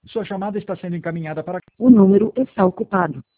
Sua chamada está sendo encaminhada para... O número está ocupado.